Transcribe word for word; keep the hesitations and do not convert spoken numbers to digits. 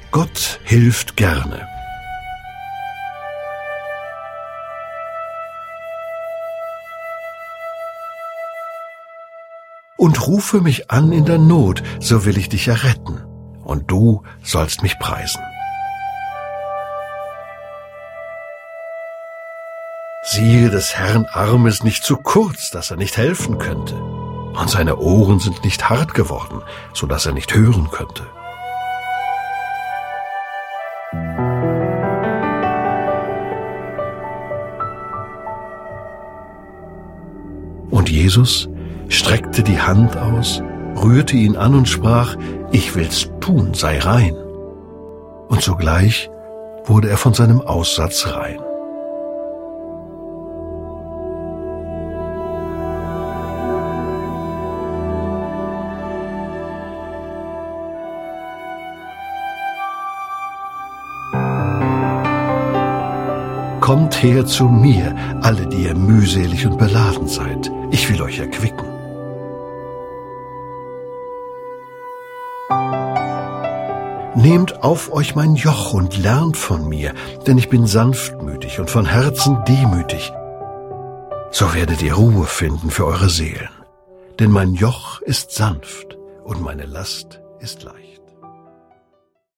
Gott hilft gerne. Und rufe mich an in der Not, so will ich dich erretten, und du sollst mich preisen. Siehe, des Herrn Arm ist nicht zu kurz, dass er nicht helfen könnte, und seine Ohren sind nicht hart geworden, so dass er nicht hören könnte. Und Jesus streckte die Hand aus, rührte ihn an und sprach: Ich will's tun, sei rein. Und sogleich wurde er von seinem Aussatz rein. Kommt her zu mir, alle, die ihr mühselig und beladen seid. Ich will euch erquicken. Nehmt auf euch mein Joch und lernt von mir, denn ich bin sanftmütig und von Herzen demütig. So werdet ihr Ruhe finden für eure Seelen. Denn mein Joch ist sanft und meine Last ist leicht.